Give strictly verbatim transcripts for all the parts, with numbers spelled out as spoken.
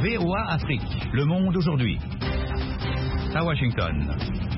V O A Afrique. Le monde aujourd'hui. À Washington.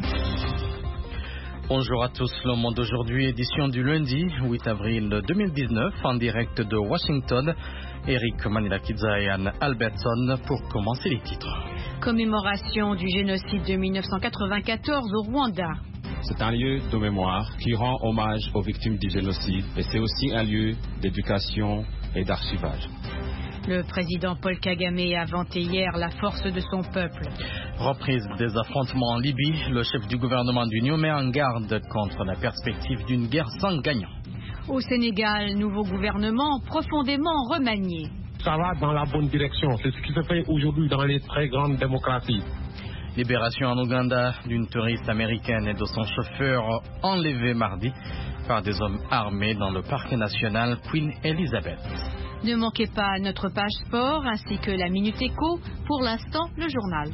Bonjour à tous, Le Monde aujourd'hui, édition du lundi huit avril deux mille dix-neuf, en direct de Washington. Eric Manilakidza et Anne Albertson pour commencer les titres. Commémoration du génocide de mille neuf cent quatre-vingt-quatorze au Rwanda. C'est un lieu de mémoire qui rend hommage aux victimes du génocide et c'est aussi un lieu d'éducation et d'archivage. Le président Paul Kagame a vanté hier la force de son peuple. Reprise des affrontements en Libye, le chef du gouvernement d'union met en garde contre la perspective d'une guerre sans gagnant. Au Sénégal, nouveau gouvernement profondément remanié. Ça va dans la bonne direction, c'est ce qui se fait aujourd'hui dans les très grandes démocraties. Libération en Ouganda d'une touriste américaine et de son chauffeur enlevés mardi par des hommes armés dans le parc national Queen Elizabeth. Ne manquez pas notre page sport ainsi que la Minute Éco. Pour l'instant, le journal.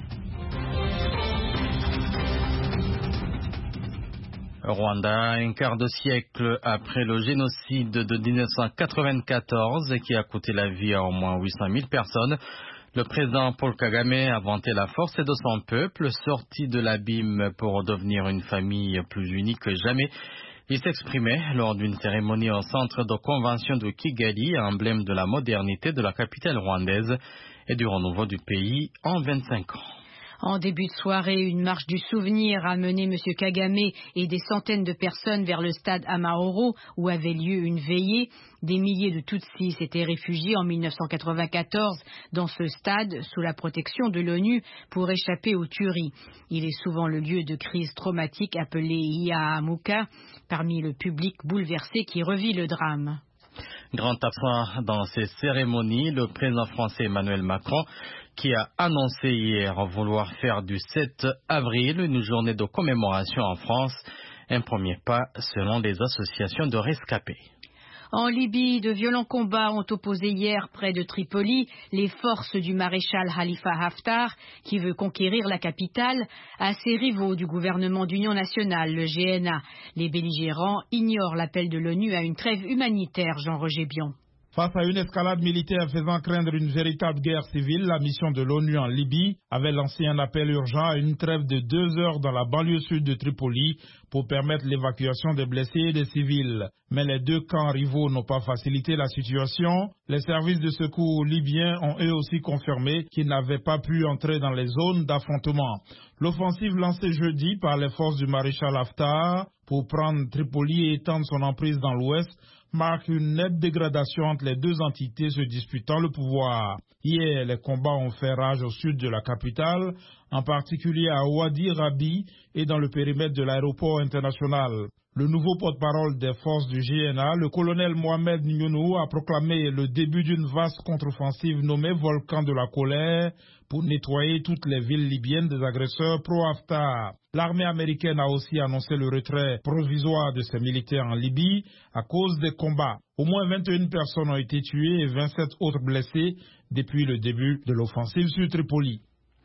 Rwanda, un quart de siècle après le génocide de mille neuf cent quatre-vingt-quatorze qui a coûté la vie à au moins huit cent mille personnes, le président Paul Kagame a vanté la force de son peuple, sorti de l'abîme pour devenir une famille plus unie que jamais. Il s'exprimait lors d'une cérémonie au centre de convention de Kigali, emblème de la modernité de la capitale rwandaise et du renouveau du pays en vingt-cinq ans. En début de soirée, une marche du souvenir a mené M. Kagame et des centaines de personnes vers le stade Amahoro où avait lieu une veillée. Des milliers de Tutsis s'étaient réfugiés en mille neuf cent quatre-vingt-quatorze dans ce stade sous la protection de l'ONU pour échapper aux tueries. Il est souvent le lieu de crises traumatiques appelées Iyahamuka parmi le public bouleversé qui revit le drame. Grand absent dans ces cérémonies, le président français Emmanuel Macron, qui a annoncé hier vouloir faire du sept avril une journée de commémoration en France, un premier pas selon les associations de rescapés. En Libye, de violents combats ont opposé hier près de Tripoli les forces du maréchal Khalifa Haftar, qui veut conquérir la capitale, à ses rivaux du gouvernement d'union nationale, le G N A. Les belligérants ignorent l'appel de l'ONU à une trêve humanitaire, Jean-Roger Bion. Face à une escalade militaire faisant craindre une véritable guerre civile, la mission de l'ONU en Libye avait lancé un appel urgent à une trêve de deux heures dans la banlieue sud de Tripoli pour permettre l'évacuation des blessés et des civils. Mais les deux camps rivaux n'ont pas facilité la situation. Les services de secours libyens ont eux aussi confirmé qu'ils n'avaient pas pu entrer dans les zones d'affrontement. L'offensive lancée jeudi par les forces du maréchal Haftar pour prendre Tripoli et étendre son emprise dans l'ouest marque une nette dégradation entre les deux entités se disputant le pouvoir. Hier, les combats ont fait rage au sud de la capitale, en particulier à Ouadi Rabi et dans le périmètre de l'aéroport international. Le nouveau porte-parole des forces du G N A, le colonel Mohamed Nyounou, a proclamé le début d'une vaste contre-offensive nommée Volcan de la colère pour nettoyer toutes les villes libyennes des agresseurs pro-Haftar. L'armée américaine a aussi annoncé le retrait provisoire de ses militaires en Libye à cause des combats. Au moins vingt et une personnes ont été tuées et vingt-sept autres blessées depuis le début de l'offensive sur Tripoli.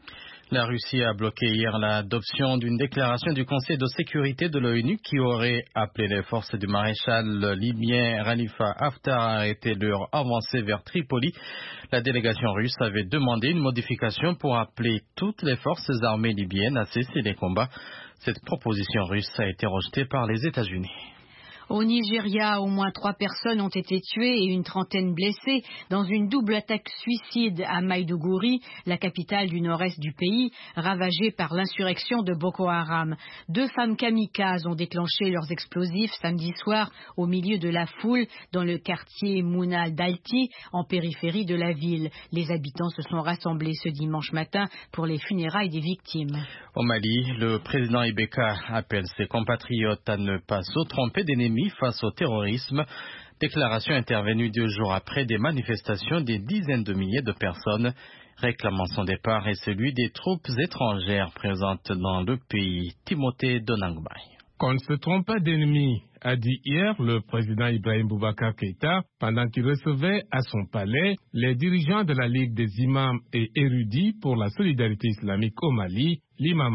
La Russie a bloqué hier l'adoption d'une déclaration du Conseil de sécurité de l'ONU qui aurait appelé les forces du maréchal libyen Khalifa Haftar à arrêter leur avancée vers Tripoli. La délégation russe avait demandé une modification pour appeler toutes les forces armées libyennes à cesser les combats. Cette proposition russe a été rejetée par les États-Unis. Au Nigeria, au moins trois personnes ont été tuées et une trentaine blessées dans une double attaque suicide à Maïdougouri, la capitale du nord-est du pays, ravagée par l'insurrection de Boko Haram. Deux femmes kamikazes ont déclenché leurs explosifs samedi soir au milieu de la foule dans le quartier Mouna Dalti, en périphérie de la ville. Les habitants se sont rassemblés ce dimanche matin pour les funérailles des victimes. Au Mali, le président Ibeka appelle ses compatriotes à ne pas se tromper d'ennemis face au terrorisme. Déclaration intervenue deux jours après des manifestations des dizaines de milliers de personnes réclamant son départ et celui des troupes étrangères présentes dans le pays. Timothée Donangbay. Qu'on ne se trompe pas d'ennemis, a dit hier le président Ibrahim Boubacar Keïta pendant qu'il recevait à son palais les dirigeants de la Ligue des imams et érudits pour la solidarité islamique au Mali, l'Imama.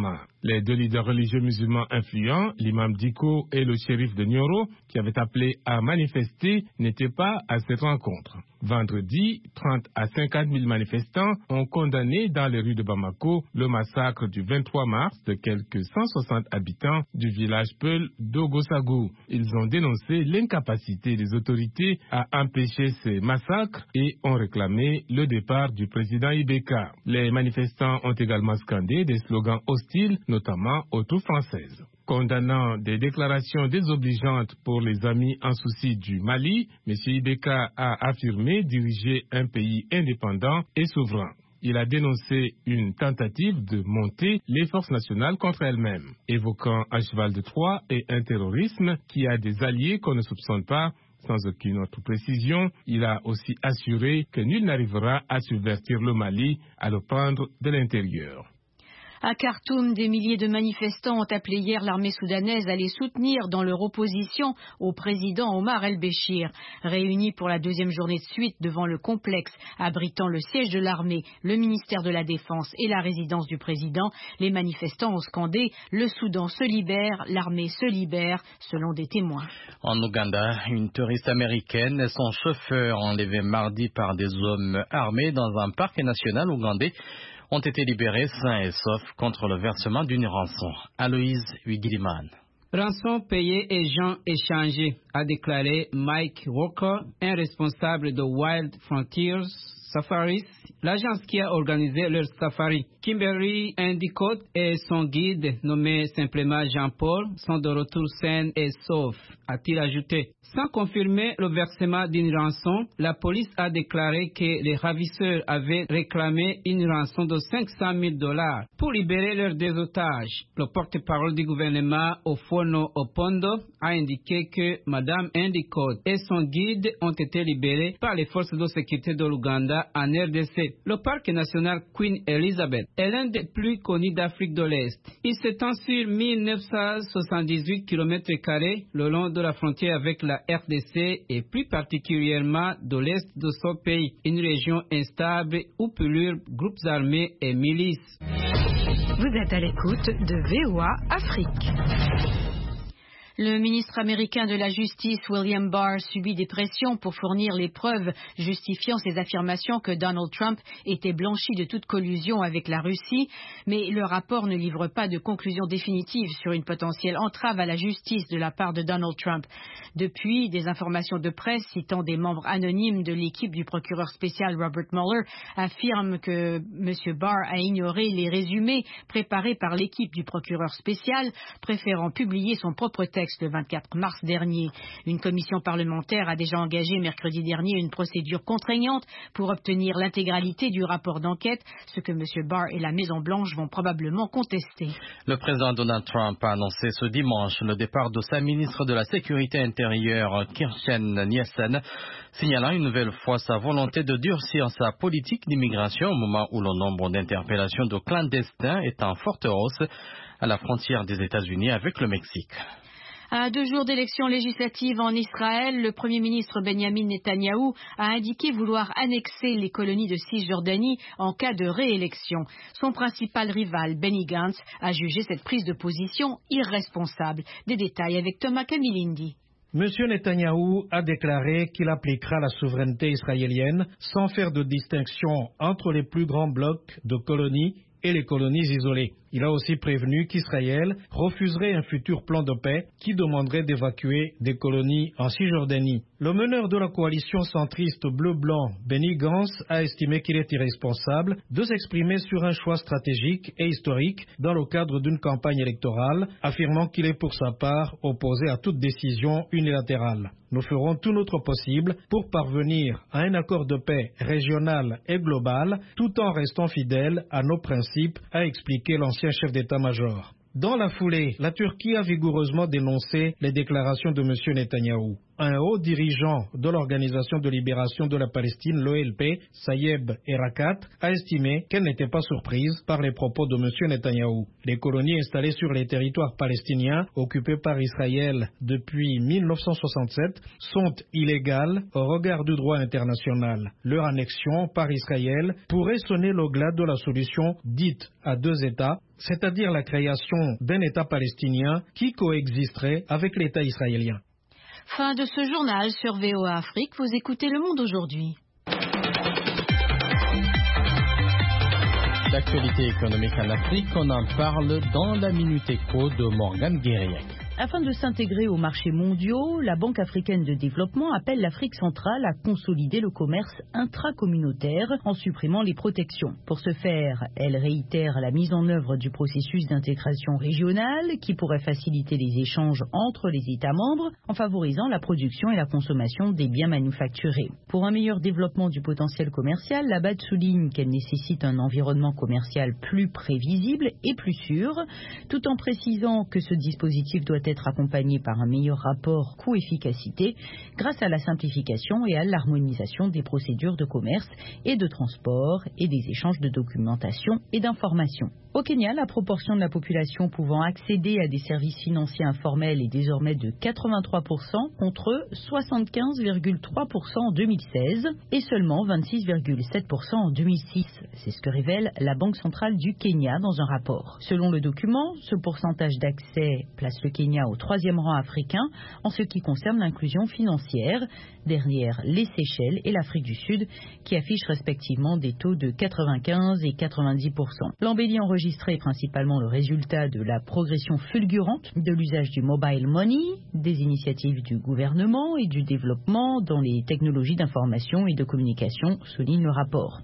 Les deux leaders religieux musulmans influents, l'imam Diko et le shérif de Nioro, qui avaient appelé à manifester, n'étaient pas à cette rencontre. Vendredi, trente à cinquante mille manifestants ont condamné dans les rues de Bamako le massacre du vingt-trois mars de quelques cent soixante habitants du village Peul d'Ogosagou. Ils ont dénoncé l'incapacité des autorités à empêcher ces massacres et ont réclamé le départ du président Ibeka. Les manifestants ont également scandé des slogans hostiles, notamment aux troupes françaises. Condamnant des déclarations désobligeantes pour les amis en souci du Mali, M. Ibeka a affirmé diriger un pays indépendant et souverain. Il a dénoncé une tentative de monter les forces nationales contre elles-mêmes, évoquant un cheval de Troie et un terrorisme qui a des alliés qu'on ne soupçonne pas. Sans aucune autre précision, il a aussi assuré que nul n'arrivera à subvertir le Mali, à le prendre de l'intérieur. À Khartoum, des milliers de manifestants ont appelé hier l'armée soudanaise à les soutenir dans leur opposition au président Omar el-Béchir. Réunis pour la deuxième journée de suite devant le complexe abritant le siège de l'armée, le ministère de la Défense et la résidence du président, les manifestants ont scandé « Le Soudan se libère, l'armée se libère », selon des témoins. En Ouganda, une touriste américaine et son chauffeur enlevés mardi par des hommes armés dans un parc national ougandais ont été libérés sains et saufs contre le versement d'une rançon. Aloïse Wigiliman. Rançon payée et gens échangés, a déclaré Mike Walker, un responsable de Wild Frontiers Safaris, l'agence qui a organisé leur safari. Kimberly Endicott et son guide, nommé simplement Jean-Paul, sont de retour sains et saufs, a-t-il ajouté. Sans confirmer le versement d'une rançon, la police a déclaré que les ravisseurs avaient réclamé une rançon de cinq cent mille dollars pour libérer leurs deux otages. Le porte-parole du gouvernement, Ofono Opondo, a indiqué que Mme Endicott et son guide ont été libérés par les forces de sécurité de l'Ouganda en R D C. Le parc national Queen Elizabeth est l'un des plus connus d'Afrique de l'Est. Il s'étend sur mille neuf cent soixante-dix-huit kilomètres carrés le long de la frontière avec la R D C et plus particulièrement de l'Est de ce pays, une région instable où pullulent groupes armés et milices. Vous êtes à l'écoute de V O A Afrique. Le ministre américain de la Justice, William Barr, subit des pressions pour fournir les preuves justifiant ses affirmations que Donald Trump était blanchi de toute collusion avec la Russie, mais le rapport ne livre pas de conclusion définitive sur une potentielle entrave à la justice de la part de Donald Trump. Depuis, des informations de presse citant des membres anonymes de l'équipe du procureur spécial Robert Mueller affirment que M. Barr a ignoré les résumés préparés par l'équipe du procureur spécial, préférant publier son propre texte le vingt-quatre mars dernier. Une commission parlementaire a déjà engagé mercredi dernier une procédure contraignante pour obtenir l'intégralité du rapport d'enquête, ce que M. Barr et la Maison-Blanche vont probablement contester. Le président Donald Trump a annoncé ce dimanche le départ de sa ministre de la Sécurité intérieure, Kirstjen Nielsen, signalant une nouvelle fois sa volonté de durcir sa politique d'immigration au moment où le nombre d'interpellations de clandestins est en forte hausse à la frontière des États-Unis avec le Mexique. À deux jours d'élections législatives en Israël, le Premier ministre Benjamin Netanyahou a indiqué vouloir annexer les colonies de Cisjordanie en cas de réélection. Son principal rival, Benny Gantz, a jugé cette prise de position irresponsable. Des détails avec Thomas Kamilindi. Monsieur Netanyahou a déclaré qu'il appliquera la souveraineté israélienne sans faire de distinction entre les plus grands blocs de colonies et les colonies isolées. Il a aussi prévenu qu'Israël refuserait un futur plan de paix qui demanderait d'évacuer des colonies en Cisjordanie. Le meneur de la coalition centriste bleu-blanc, Benny Gantz, a estimé qu'il est irresponsable de s'exprimer sur un choix stratégique et historique dans le cadre d'une campagne électorale, affirmant qu'il est pour sa part opposé à toute décision unilatérale. Nous ferons tout notre possible pour parvenir à un accord de paix régional et global, tout en restant fidèles à nos principes, a expliqué l'ancien chef d'état-major. Dans la foulée, la Turquie a vigoureusement dénoncé les déclarations de M. Netanyahou. un haut dirigeant de l'Organisation de libération de la Palestine, l'O L P, Sayeb Erakat, a estimé qu'elle n'était pas surprise par les propos de M. Netanyahou. Les colonies installées sur les territoires palestiniens occupés par Israël depuis mille neuf cent soixante-sept sont illégales au regard du droit international. Leur annexion par Israël pourrait sonner le glas de la solution dite à deux États, c'est-à-dire la création d'un État palestinien qui coexisterait avec l'État israélien. Fin de ce journal sur V O A Afrique. Vous écoutez Le Monde aujourd'hui. L'actualité économique en Afrique, on en parle dans la Minute Éco de Morgane Guériac. Afin de s'intégrer aux marchés mondiaux, la Banque africaine de développement appelle l'Afrique centrale à consolider le commerce intracommunautaire en supprimant les protections. Pour ce faire, elle réitère la mise en œuvre du processus d'intégration régionale qui pourrait faciliter les échanges entre les États membres en favorisant la production et la consommation des biens manufacturés. Pour un meilleur développement du potentiel commercial, la B A D souligne qu'elle nécessite un environnement commercial plus prévisible et plus sûr, tout en précisant que ce dispositif doit être accompagné par un meilleur rapport coût-efficacité grâce à la simplification et à l'harmonisation des procédures de commerce et de transport et des échanges de documentation et d'informations. Au Kenya, la proportion de la population pouvant accéder à des services financiers informels est désormais de quatre-vingt-trois pour cent contre soixante-quinze virgule trois pour cent en deux mille seize et seulement vingt-six virgule sept pour cent en deux mille six. C'est ce que révèle la Banque centrale du Kenya dans un rapport. Selon le document, ce pourcentage d'accès place le Kenya au troisième rang africain en ce qui concerne l'inclusion financière, derrière les Seychelles et l'Afrique du Sud qui affichent respectivement des taux de quatre-vingt-quinze et quatre-vingt-dix pour cent. L'embellie enregistrée principalement le résultat de la progression fulgurante de l'usage du mobile money, des initiatives du gouvernement et du développement dans les technologies d'information et de communication, souligne le rapport.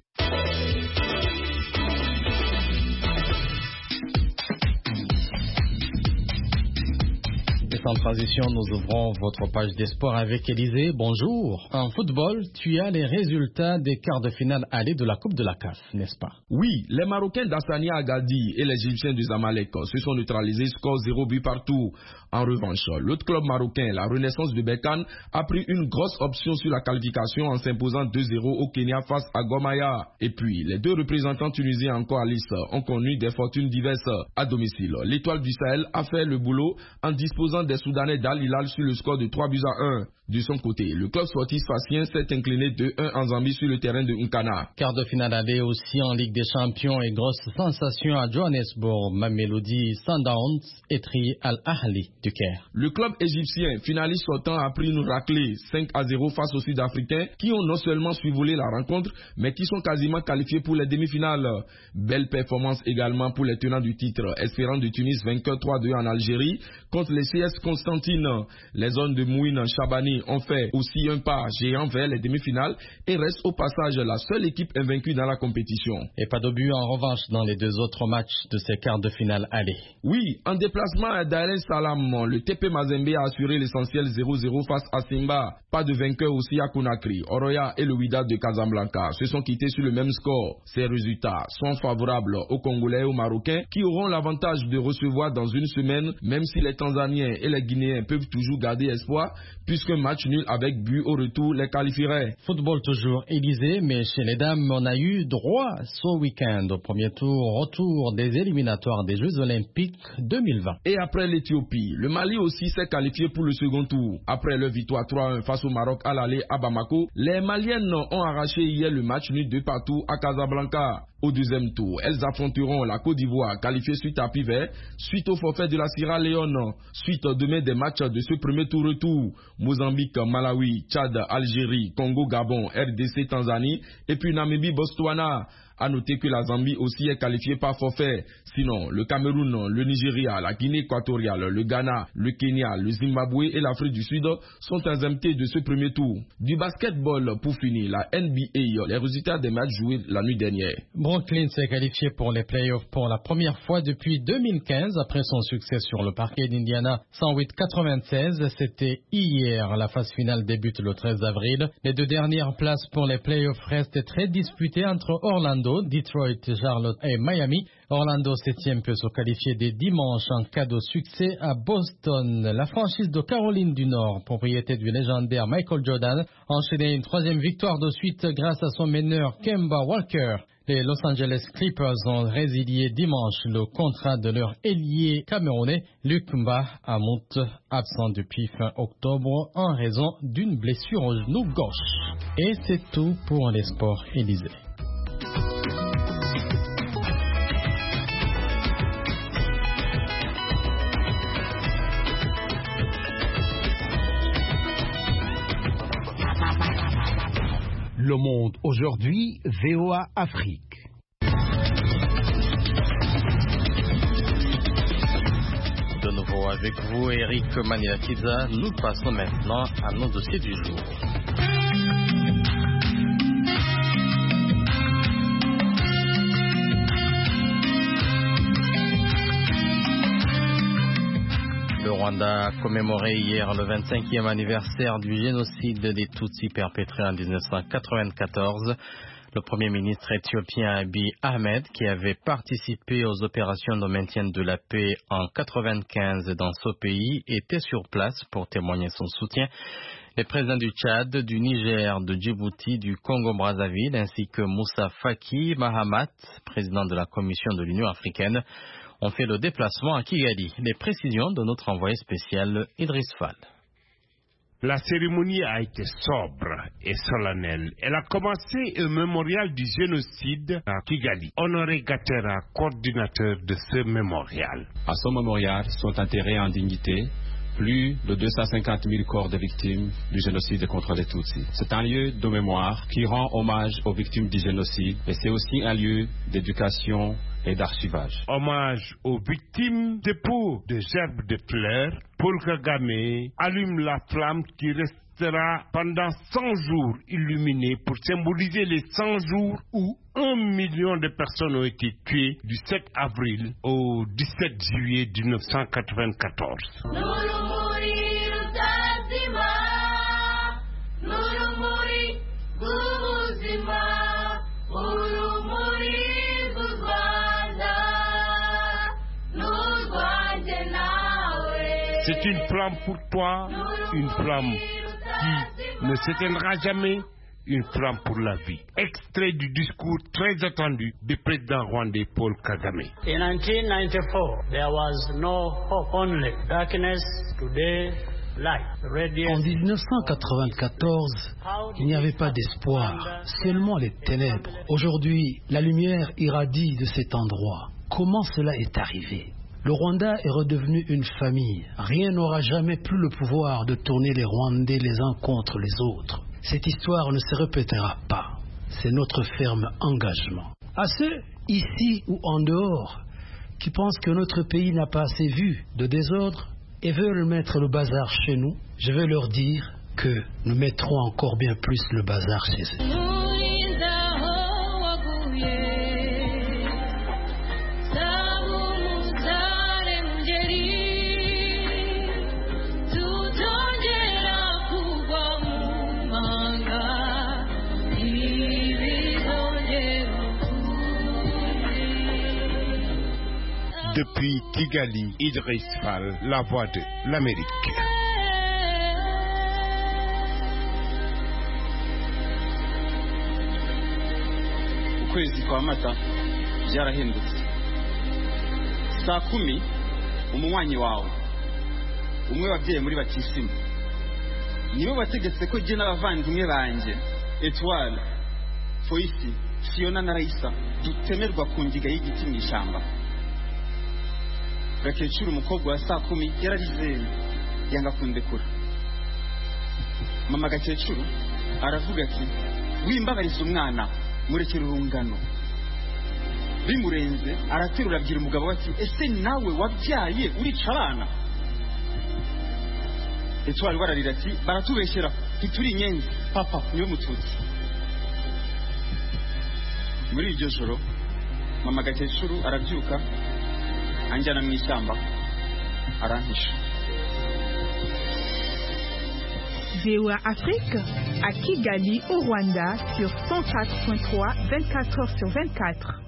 Sans transition, nous ouvrons votre page des sports avec Élisée. Bonjour. En football, tu as les résultats des quarts de finale aller de la Coupe de la C A F, n'est-ce pas? Oui, les Marocains d'Assania Agadi et les Égyptiens du Zamalek se sont neutralisés, score zéro but partout. En revanche, l'autre club marocain, la Renaissance de Berkane, a pris une grosse option sur la qualification en s'imposant deux zéro au Kenya face à Gomaya. Et puis, les deux représentants tunisiens encore à Nice ont connu des fortunes diverses à domicile. L'Étoile du Sahel a fait le boulot en disposant des Soudanais d'Al Hilal sur le score de trois buts à un. De son côté, le club sportif sfaxien s'est incliné deux un en Zambie sur le terrain de Nkana. Quart de finale aller aussi en Ligue des Champions et grosse sensation à Johannesburg. Mamelodi Sundowns étrie Al Ahly du Caire. Le club égyptien, finaliste sortant, a pris une raclée cinq à zéro face aux Sud-Africains qui ont non seulement survolé la rencontre, mais qui sont quasiment qualifiés pour les demi-finales. Belle performance également pour les tenants du titre, Espérant de Tunis vainqueur trois deux en Algérie contre les C S Constantine. Les zones de Mouine Chabani ont fait aussi un pas géant vers les demi-finales et restent au passage la seule équipe invaincue dans la compétition. Et pas de but en revanche dans les deux autres matchs de ces quarts de finale aller. Oui, en déplacement à Dar es Salaam, le T P Mazembe a assuré l'essentiel zéro zéro face à Simba. Pas de vainqueur aussi à Conakry. Oroya et le Wydad de Casablanca se sont quittés sur le même score. Ces résultats sont favorables aux Congolais et aux Marocains qui auront l'avantage de recevoir dans une semaine, même si les Tanzaniens et les Guinéens peuvent toujours garder espoir, puisque match nul avec but au retour les qualifierait. Football toujours Élysée, mais chez les dames, on a eu droit ce week-end au premier tour, retour des éliminatoires des Jeux Olympiques deux mille vingt. Et après l'Éthiopie, le Mali aussi s'est qualifié pour le second tour. Après leur victoire trois un face au Maroc à l'aller à Bamako, les Maliennes ont arraché hier le match nul de partout à Casablanca. Au deuxième tour, elles affronteront la Côte d'Ivoire, qualifiée suite à tapis vert, suite au forfait de la Sierra Leone, suite demain des matchs de ce premier tour retour. Mozambique, Malawi, Tchad, Algérie, Congo, Gabon, R D C, Tanzanie, et puis Namibie, Botswana. À noter que la Zambie aussi est qualifiée par forfait. Sinon, le Cameroun, le Nigeria, la Guinée équatoriale, le Ghana, le Kenya, le Zimbabwe et l'Afrique du Sud sont exemptés de ce premier tour. Du basketball pour finir, la N B A, les résultats des matchs joués la nuit dernière. Brooklyn s'est qualifié pour les playoffs pour la première fois depuis deux mille quinze après son succès sur le parquet d'Indiana cent huit quatre-vingt-seize. C'était hier. La phase finale débute le treize avril. Les deux dernières places pour les playoffs restent très disputées entre Orlando Orlando, Detroit, Charlotte et Miami. Orlando, septième, peut se qualifier dès dimanche en cas de succès à Boston. La franchise de Caroline du Nord, propriété du légendaire Michael Jordan, a enchaîné une troisième victoire de suite grâce à son meneur Kemba Walker. Les Los Angeles Clippers ont résilié dimanche le contrat de leur ailier camerounais Luc Mba Amout, absent depuis fin octobre en raison d'une blessure au genou gauche. Et c'est tout pour les sports Élysée. Le Monde aujourd'hui, V O A Afrique. De nouveau avec vous, Eric Maniatiza. Nous passons maintenant à nos dossiers du jour. Le Rwanda a commémoré hier le vingt-cinquième anniversaire du génocide des Tutsis perpétré en dix-neuf cent quatre-vingt-quatorze. Le Premier ministre éthiopien Abiy Ahmed, qui avait participé aux opérations de maintien de la paix en quatre-vingt-quinze dans ce pays, était sur place pour témoigner son soutien. Les présidents du Tchad, du Niger, de Djibouti, du Congo-Brazzaville, ainsi que Moussa Faki Mahamat, président de la Commission de l'Union africaine, ont fait le déplacement à Kigali. Les précisions de notre envoyé spécial Idriss Fall. La cérémonie a été sobre et solennelle. Elle a commencé au mémorial du génocide à Kigali. Honoré Gatera, coordinateur de ce mémorial. À ce mémorial sont enterrés en dignité plus de deux cent cinquante mille corps de victimes du génocide contre les Tutsis. C'est un lieu de mémoire qui rend hommage aux victimes du génocide et c'est aussi un lieu d'éducation et d'archivage. Hommage aux victimes, dépôt de gerbes de fleurs, Paul Kagame allume la flamme qui restera pendant cent jours illuminée pour symboliser les cent jours où un million de personnes ont été tuées du sept avril au dix-sept juillet mille neuf cent quatre-vingt-quatorze. C'est une flamme pour toi, une flamme qui ne s'éteindra jamais, une flamme pour la vie. Extrait du discours très attendu du président rwandais Paul Kagame. In nineteen ninety-four, there was no hope, only darkness. Today, light. En dix-neuf cent quatre-vingt-quatorze, il n'y avait pas d'espoir, seulement les ténèbres. Aujourd'hui, la lumière irradie de cet endroit. Comment cela est arrivé ? Le Rwanda est redevenu une famille. Rien n'aura jamais plus le pouvoir de tourner les Rwandais les uns contre les autres. Cette histoire ne se répétera pas. C'est notre ferme engagement. À ceux, ici ou en dehors, qui pensent que notre pays n'a pas assez vu de désordre et veulent mettre le bazar chez nous, je vais leur dire que nous mettrons encore bien plus le bazar chez eux. Depuis Kigali, Idriss Fall, la voix de l'Amérique. Ukwezi kwa mata byarahindutse. Saa kumi umunywanyi wawe umwe wabyeyi muri Batisimu nibo bategetse ko je n'abavandimwe banje Etoile, Foisi, Fiona na Raisa dutemerwa ku ngiga y'igiti mu ishamba. Gakecuru umukobwa wa saa kumi yararizeye yanga kundekura. Mama Gakecuru aravuga ati wimbabariza umwana murekera urungano. Bimurenze araterura abwira umugabo we ati ese nawe wabyaye urica abana? Etoile bararira ati baratubeshyera ntituri inyenzi papa niwe mututsi. Muri iryo joro Mama Gakecuru arabyuka anjyana mu ishyamba arantisha. V O A Afrique à Kigali au Rwanda sur cent quatre point trois, vingt-quatre heures sur vingt-quatre.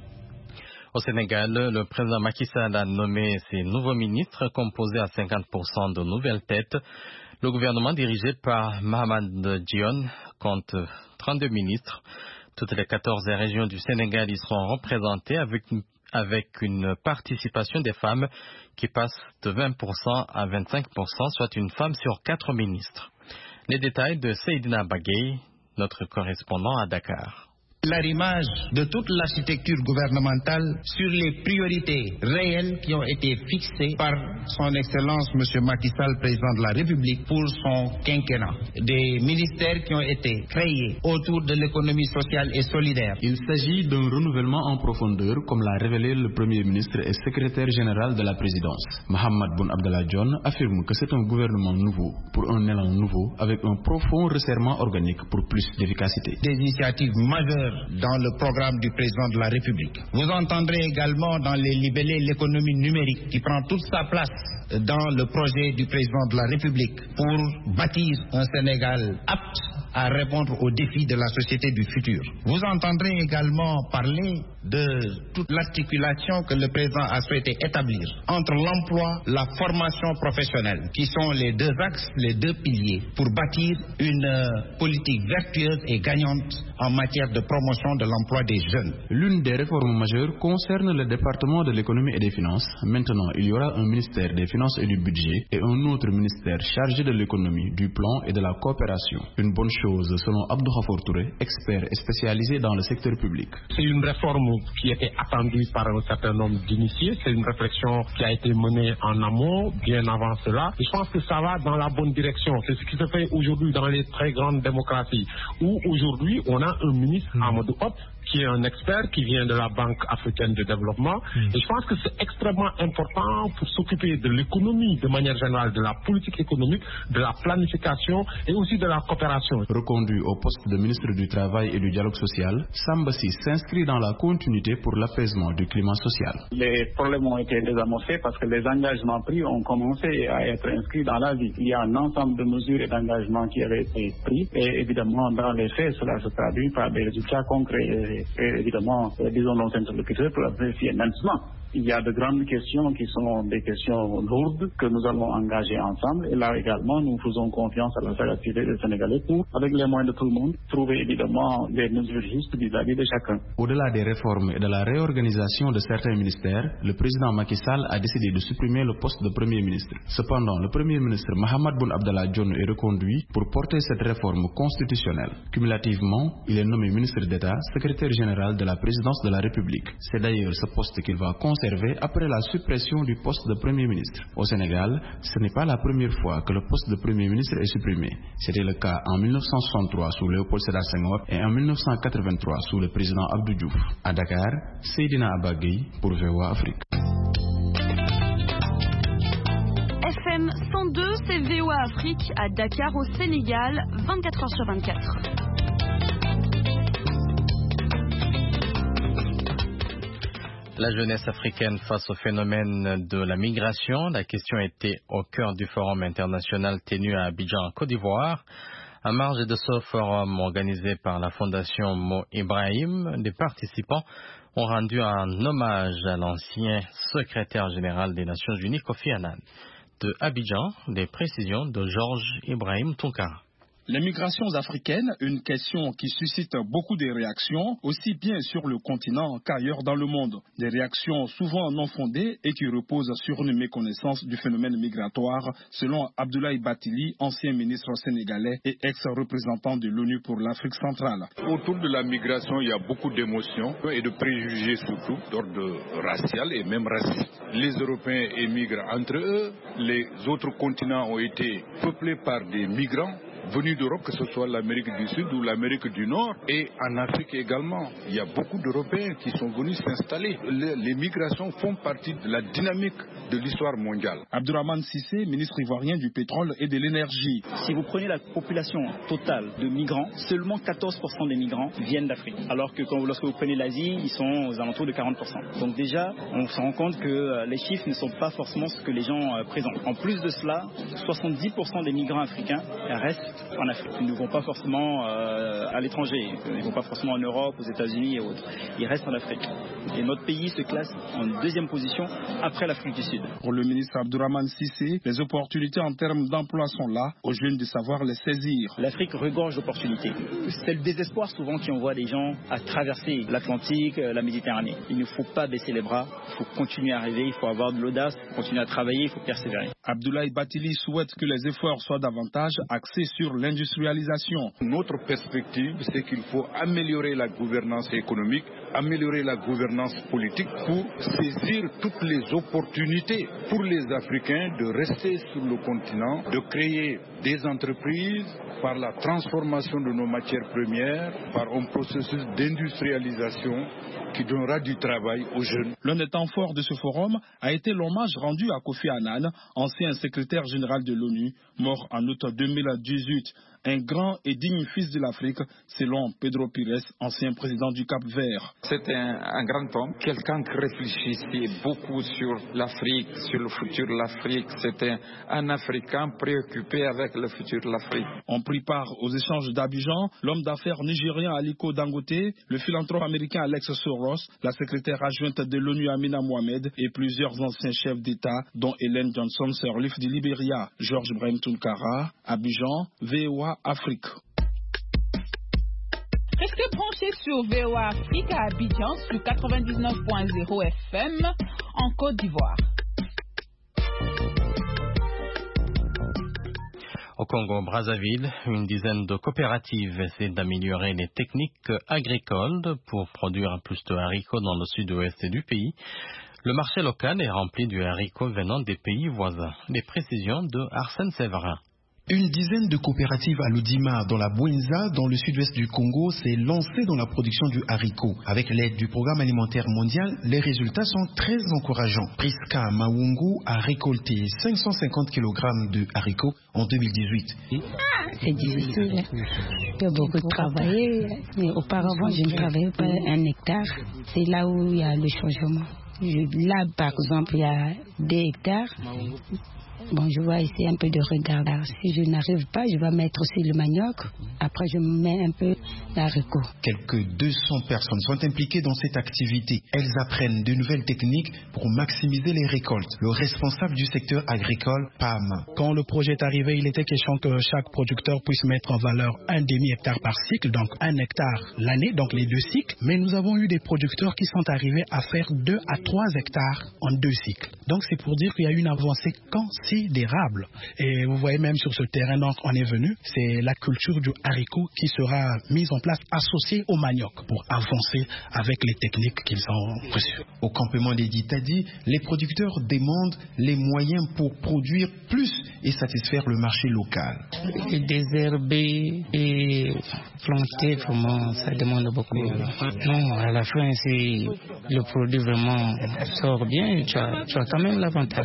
Au Sénégal, le président Macky Sall a nommé ses nouveaux ministres composés à cinquante pour cent de nouvelles têtes. Le gouvernement dirigé par Mahamat Dionne compte trente-deux ministres. Toutes les quatorze régions du Sénégal y seront représentées avec une, avec une participation des femmes qui passe de vingt pour cent à vingt-cinq pour cent, soit une femme sur quatre ministres. Les détails de Seydina Bagay, notre correspondant à Dakar. L'arrimage de toute l'architecture gouvernementale sur les priorités réelles qui ont été fixées par son Excellence M. Macky Sall, président de la République, pour son quinquennat. Des ministères qui ont été créés autour de l'économie sociale et solidaire. Il s'agit d'un renouvellement en profondeur, comme l'a révélé le Premier ministre et secrétaire général de la présidence. Mahamat Boun Abdallah Dionne affirme que c'est un gouvernement nouveau, pour un élan nouveau, avec un profond resserrement organique pour plus d'efficacité. Des initiatives majeures dans le programme du président de la République. Vous entendrez également dans les libellés l'économie numérique qui prend toute sa place dans le projet du président de la République pour bâtir un Sénégal apte à répondre aux défis de la société du futur. Vous entendrez également parler de toute l'articulation que le président a souhaité établir entre l'emploi, la formation professionnelle, qui sont les deux axes, les deux piliers, pour bâtir une politique vertueuse et gagnante en matière de promotion de l'emploi des jeunes. L'une des réformes majeures concerne le département de l'économie et des finances. Maintenant, il y aura un ministère des finances et du budget et un autre ministère chargé de l'économie, du plan et de la coopération. Une bonne chose selon Abdou Khafour Touré, expert et spécialisé dans le secteur public. C'est une réforme qui était attendue par un certain nombre d'initiés. C'est une réflexion qui a été menée en amont, bien avant cela. Et je pense que ça va dans la bonne direction. C'est ce qui se fait aujourd'hui dans les très grandes démocraties, où aujourd'hui on a un ministre mmh. Amadou Hop, qui est un expert qui vient de la Banque africaine de développement. Mmh. Et je pense que c'est extrêmement important pour s'occuper de l'économie de manière générale, de la politique économique, de la planification et aussi de la coopération. Reconduit au poste de ministre du Travail et du Dialogue social, Sambassi s'inscrit dans la continuité pour l'apaisement du climat social. Les problèmes ont été désamorcés parce que les engagements pris ont commencé à être inscrits dans la vie. Il y a un ensemble de mesures et d'engagements qui avaient été pris et évidemment dans les faits, cela se traduit par des résultats concrets. Et, et évidemment, disons nos interlocuteurs pour apprécier maintenant. Il y a de grandes questions qui sont des questions lourdes que nous allons engager ensemble. Et là également, nous faisons confiance à la sagacité des Sénégalais pour, avec les moyens de tout le monde, trouver évidemment des mesures justes vis-à-vis de chacun. Au-delà des réformes et de la réorganisation de certains ministères, le président Macky Sall a décidé de supprimer le poste de Premier ministre. Cependant, le Premier ministre Mahamat Boun Abdallah Dionne est reconduit pour porter cette réforme constitutionnelle. Cumulativement, il est nommé ministre d'État, secrétaire général de la présidence de la République. C'est d'ailleurs ce poste qu'il va conserver après la suppression du poste de Premier ministre. Au Sénégal, ce n'est pas la première fois que le poste de Premier ministre est supprimé. C'était le cas en mille neuf cent soixante-trois sous Léopold Sédar Senghor et en mille neuf cent quatre-vingt-trois sous le président Abdou Diouf. À Dakar, Seydina Abagay pour V O A Afrique. F M cent deux, c'est V O A Afrique à Dakar au Sénégal, vingt-quatre heures sur vingt-quatre. La jeunesse africaine face au phénomène de la migration. La question était au cœur du forum international tenu à Abidjan, Côte d'Ivoire. À marge de ce forum organisé par la Fondation Mo Ibrahim, les participants ont rendu un hommage à l'ancien secrétaire général des Nations Unies, Kofi Annan. De Abidjan, les précisions de Georges Ibrahim Tounkara. Les migrations africaines, une question qui suscite beaucoup de réactions, aussi bien sur le continent qu'ailleurs dans le monde. Des réactions souvent non fondées et qui reposent sur une méconnaissance du phénomène migratoire, selon Abdoulaye Bathily, ancien ministre sénégalais et ex-représentant de l'ONU pour l'Afrique centrale. Autour de la migration, il y a beaucoup d'émotions et de préjugés surtout, d'ordre racial et même raciste. Les Européens émigrent entre eux, les autres continents ont été peuplés par des migrants venus d'Europe, que ce soit l'Amérique du Sud ou l'Amérique du Nord, et en Afrique également. Il y a beaucoup d'Européens qui sont venus s'installer. Les, les migrations font partie de la dynamique de l'histoire mondiale. Abdourahmane Cissé, ministre ivoirien du pétrole et de l'énergie. Si vous prenez la population totale de migrants, seulement quatorze pour cent des migrants viennent d'Afrique. Alors que quand, lorsque vous prenez l'Asie, ils sont aux alentours de quarante pour cent. Donc déjà, on se rend compte que euh, les chiffres ne sont pas forcément ce que les gens euh, présentent. En plus de cela, soixante-dix pour cent des migrants africains restent restent en Afrique. Ils ne vont pas forcément euh, à l'étranger, ils ne vont pas forcément en Europe, aux États-Unis et autres. Ils restent en Afrique. Et notre pays se classe en deuxième position après l'Afrique du Sud. Pour le ministre Abdourahmane Cissé, les opportunités en termes d'emploi sont là, aux jeunes de savoir les saisir. L'Afrique regorge d'opportunités. C'est le désespoir souvent qui envoie les gens à traverser l'Atlantique, la Méditerranée. Il ne faut pas baisser les bras, il faut continuer à rêver, il faut avoir de l'audace, il faut continuer à travailler, il faut persévérer. Abdoulaye Bathily souhaite que les efforts soient davantage axés sur l'industrialisation. Notre perspective, c'est qu'il faut améliorer la gouvernance économique, améliorer la gouvernance politique pour saisir toutes les opportunités pour les Africains de rester sur le continent, de créer des entreprises par la transformation de nos matières premières, par un processus d'industrialisation qui donnera du travail aux jeunes. L'un des temps forts de ce forum a été l'hommage rendu à Kofi Annan, ancien secrétaire général de l'ONU, mort en août deux mille dix-huit. Un grand et digne fils de l'Afrique, selon Pedro Pires, ancien président du Cap-Vert. C'était un, un grand homme, quelqu'un qui réfléchissait beaucoup sur l'Afrique, sur le futur de l'Afrique. C'était un Africain préoccupé avec le futur de l'Afrique. On prit part aux échanges d'Abidjan, l'homme d'affaires nigérien Aliko Dangote, le philanthrope américain Alex Soros, la secrétaire adjointe de l'ONU Amina Mohamed et plusieurs anciens chefs d'État, dont Hélène Johnson Sirleaf du Libéria. Georges Brahim Tounkara, Abidjan, V O A Afrique. Restez branchés sur V O A Afrique à Abidjan sur quatre-vingt-dix-neuf point zéro F M en Côte d'Ivoire. Au Congo-Brazzaville, une dizaine de coopératives essaient d'améliorer les techniques agricoles pour produire plus de haricots dans le sud-ouest du pays. Le marché local est rempli de haricots venant des pays voisins. Les précisions de Arsène Séverin. Une dizaine de coopératives à Lodima, dans la Bouenza, dans le sud-ouest du Congo, s'est lancée dans la production du haricot. Avec l'aide du Programme alimentaire mondial, les résultats sont très encourageants. Priska Mawungu a récolté cinq cent cinquante kilogrammes de haricots en deux mille dix-huit. C'est difficile. Il y a beaucoup de travail. Mais auparavant, je ne travaillais pas un hectare. C'est là où il y a le changement. Je, là, par exemple, il y a deux hectares. Bon, je vais essayer un peu de regarder. Si je n'arrive pas, je vais mettre aussi le manioc. Après, je mets un peu d'haricots. Quelques deux cents personnes sont impliquées dans cette activité. Elles apprennent de nouvelles techniques pour maximiser les récoltes. Le responsable du secteur agricole, P A M. Quand le projet est arrivé, il était question que chaque producteur puisse mettre en valeur un demi-hectare par cycle, donc un hectare l'année, donc les deux cycles. Mais nous avons eu des producteurs qui sont arrivés à faire deux à trois hectares en deux cycles. Donc, c'est pour dire qu'il y a eu une avancée considérable. Et vous voyez même sur ce terrain, donc on est venu, c'est la culture du haricot qui sera mise en place, associée au manioc, pour avancer avec les techniques qu'ils ont reçues. Au campement des Ditadi, les producteurs demandent les moyens pour produire plus et satisfaire le marché local. Désherber et planter, vraiment, ça demande beaucoup. Non, à la fin, si le produit vraiment sort bien, tu as, tu as quand même l'avantage.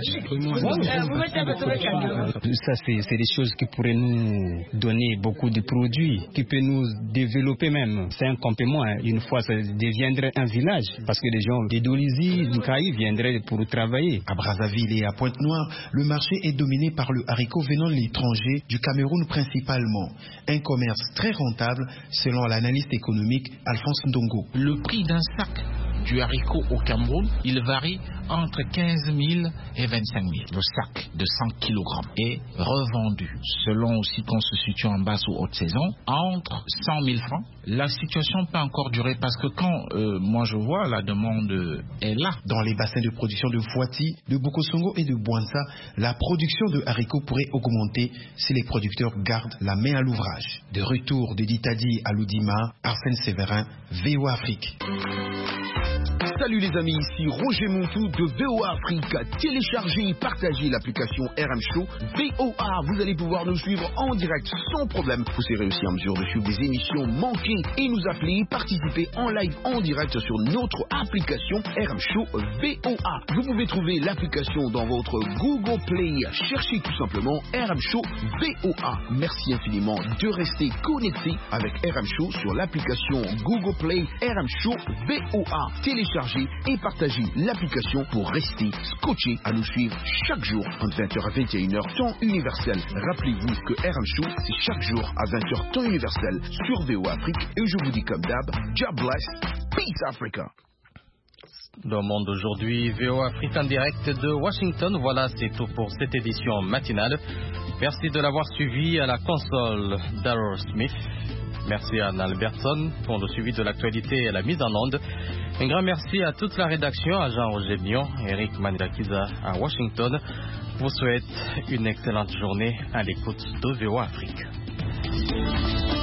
Ça, c'est des choses qui pourraient nous donner beaucoup de produits, qui peuvent nous développer même. C'est un complément. Hein. Une fois, ça deviendrait un village, parce que les gens des Dolisie, du Caï viendraient pour travailler. À Brazzaville et à Pointe-Noire, le marché est dominé par le haricot venant de l'étranger, du Cameroun principalement. Un commerce très rentable, selon l'analyste économique Alphonse Ndongo. Le prix d'un sac du haricot au Cameroun, il varie entre quinze mille et vingt-cinq mille. Le sac de cent kilogrammes est revendu, selon aussi qu'on se situe en basse ou haute saison, entre cent mille francs. La situation peut encore durer parce que quand euh, moi je vois la demande est là. Dans les bassins de production de Fouati, de Bokosongo et de Bouanza, la production de haricots pourrait augmenter si les producteurs gardent la main à l'ouvrage. De retour de Ditadi à Lodima, Arsène Séverin, V O A Afrique. Salut les amis, ici Roger Montou de V O A Afrique. Téléchargez et partagez l'application R M Show V O A. Vous allez pouvoir nous suivre en direct sans problème. Vous serez aussi en mesure de suivre des émissions manquées et nous appeler, participer en live en direct sur notre application R M Show V O A. Vous pouvez trouver l'application dans votre Google Play. Cherchez tout simplement R M Show V O A. Merci infiniment de rester connecté avec R M Show sur l'application Google Play R M Show V O A. Téléchargez télécharger et partager l'application pour rester scotché à nous suivre chaque jour entre vingt heures à vingt et une heures temps universel. Rappelez-vous que R M Show, c'est chaque jour à vingt heures temps universel sur V O A Afrique. Et je vous dis comme d'hab, God bless, peace Africa. Le monde d'aujourd'hui, V O A Afrique en direct de Washington. Voilà, c'est tout pour cette édition matinale. Merci de l'avoir suivi. À la console, Darrell Smith. Merci à Anna Albertson pour le suivi de l'actualité et la mise en onde. Un grand merci à toute la rédaction, à Jean-Roger Bion, Eric Manirakiza à Washington. Je vous souhaite une excellente journée à l'écoute de V O A Afrique.